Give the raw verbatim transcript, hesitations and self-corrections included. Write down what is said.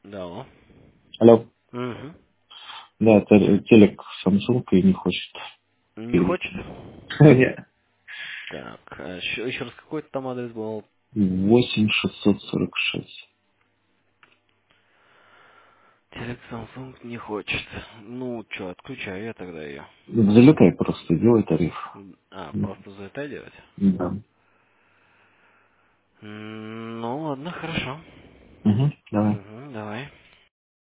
Да. Алло. Алло. Угу. Да, те- телек Samsung и не хочет Не хочет? перевести. Нет. Так, а еще, еще раз, какой там адрес был? восемь шестьсот сорок шесть. Телек Samsung не хочет. Ну, что, отключаю я тогда ее. Залетай просто, делай тариф. А, М, просто за это делать? Да. М, Ну, ладно, хорошо. Угу, давай. Угу, давай.